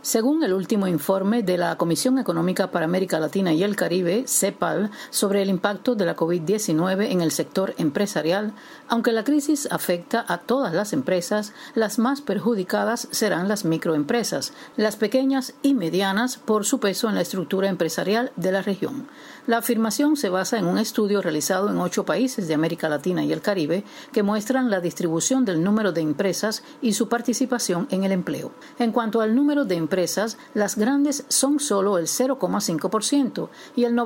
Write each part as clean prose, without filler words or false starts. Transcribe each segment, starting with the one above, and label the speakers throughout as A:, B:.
A: Según el último informe de la Comisión Económica para América Latina y el Caribe, CEPAL, sobre el impacto de la COVID-19 en el sector empresarial, aunque la crisis afecta a todas las empresas, las más perjudicadas serán las microempresas, las pequeñas y medianas por su peso en la estructura empresarial de la región. La afirmación se basa en un estudio realizado en 8 países de América Latina y el Caribe que muestran la distribución del número de empresas y su participación en el empleo. En cuanto al número de empresas, las grandes son solo el 0,5% y el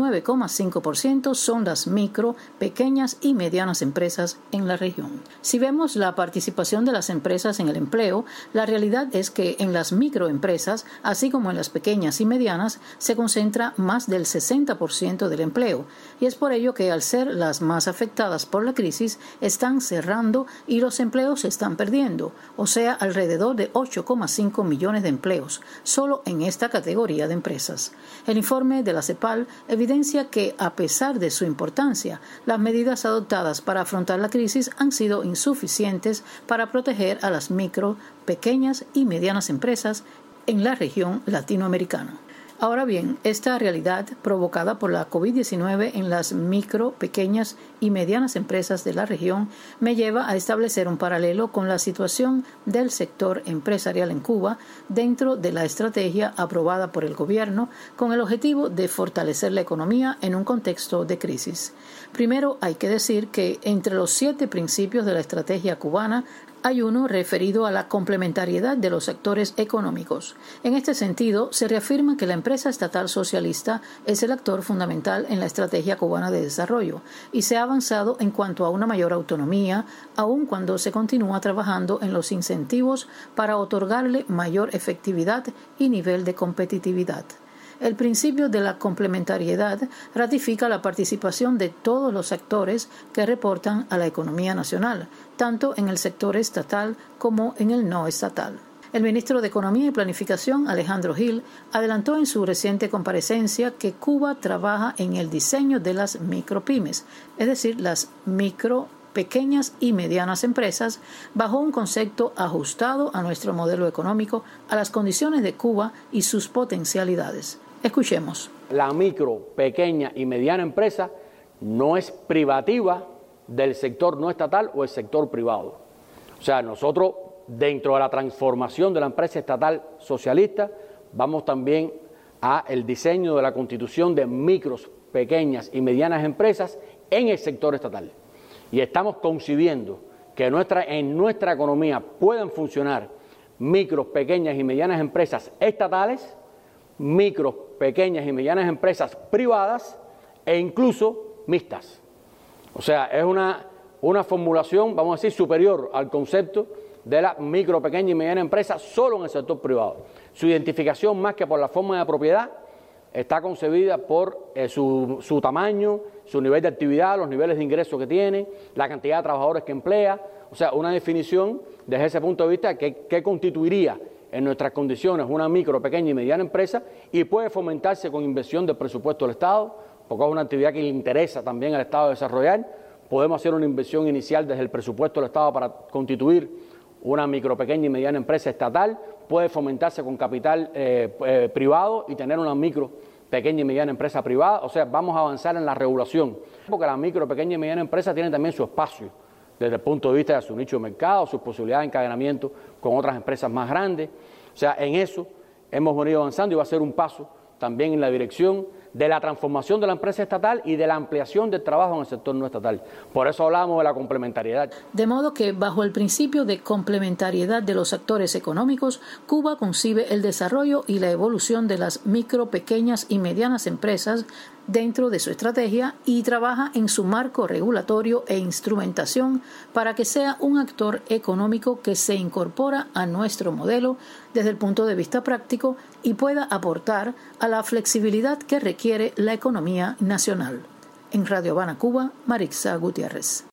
A: 99,5% son las micro, pequeñas y medianas empresas en la región. Si vemos la participación de las empresas en el empleo, la realidad es que en las microempresas, así como en las pequeñas y medianas, se concentra más del 60% del empleo, y es por ello que al ser las más afectadas por la crisis, están cerrando y los empleos se están perdiendo, o sea, alrededor de 8,5 millones de empleos, solo en esta categoría de empresas. El informe de la CEPAL evidencia que, a pesar de su importancia, las medidas adoptadas para afrontar la crisis han sido insuficientes para proteger a las micro, pequeñas y medianas empresas en la región latinoamericana. Ahora bien, esta realidad provocada por la COVID-19 en las micro, pequeñas y medianas empresas de la región me lleva a establecer un paralelo con la situación del sector empresarial en Cuba dentro de la estrategia aprobada por el gobierno con el objetivo de fortalecer la economía en un contexto de crisis. Primero, hay que decir que entre los 7 principios de la estrategia cubana hay uno referido a la complementariedad de los sectores económicos. En este sentido, se reafirma que la empresa estatal socialista es el actor fundamental en la estrategia cubana de desarrollo y se ha avanzado en cuanto a una mayor autonomía, aun cuando se continúa trabajando en los incentivos para otorgarle mayor efectividad y nivel de competitividad. El principio de la complementariedad ratifica la participación de todos los actores que reportan a la economía nacional, tanto en el sector estatal como en el no estatal. El ministro de Economía y Planificación, Alejandro Gil, adelantó en su reciente comparecencia que Cuba trabaja en el diseño de las micropymes, es decir, las pequeñas y medianas empresas, bajo un concepto ajustado a nuestro modelo económico, a las condiciones de Cuba y sus potencialidades. Escuchemos.
B: La micro, pequeña y mediana empresa no es privativa del sector no estatal o el sector privado. O sea, nosotros, dentro de la transformación de la empresa estatal socialista, vamos también a el diseño de la constitución de micros, pequeñas y medianas empresas en el sector estatal. Y estamos concibiendo que en nuestra economía puedan funcionar micros, pequeñas y medianas empresas estatales, micros, pequeñas y medianas empresas privadas e incluso mixtas. O sea, es una formulación, vamos a decir, superior al concepto de la micro, pequeña y mediana empresa solo en el sector privado. Su identificación, más que por la forma de propiedad, está concebida por su tamaño, su nivel de actividad, los niveles de ingreso que tiene, la cantidad de trabajadores que emplea. O sea, una definición desde ese punto de vista que constituiría en nuestras condiciones una micro, pequeña y mediana empresa y puede fomentarse con inversión del presupuesto del Estado, porque es una actividad que le interesa también al Estado desarrollar. Podemos hacer una inversión inicial desde el presupuesto del Estado para constituir una micro, pequeña y mediana empresa estatal, puede fomentarse con capital privado y tener una micro, pequeña y mediana empresa privada. O sea, vamos a avanzar en la regulación, porque la micro, pequeña y mediana empresa tiene también su espacio desde el punto de vista de su nicho de mercado, sus posibilidades de encadenamiento con otras empresas más grandes. O sea, en eso hemos venido avanzando y va a ser un paso también en la dirección de la transformación de la empresa estatal y de la ampliación del trabajo en el sector no estatal. Por eso hablamos de la complementariedad.
A: De modo que, bajo el principio de complementariedad de los actores económicos, Cuba concibe el desarrollo y la evolución de las micro, pequeñas y medianas empresas dentro de su estrategia y trabaja en su marco regulatorio e instrumentación para que sea un actor económico que se incorpora a nuestro modelo desde el punto de vista práctico y pueda aportar a la flexibilidad que requiere la economía nacional. En Radio Habana, Cuba, Marixa Gutiérrez.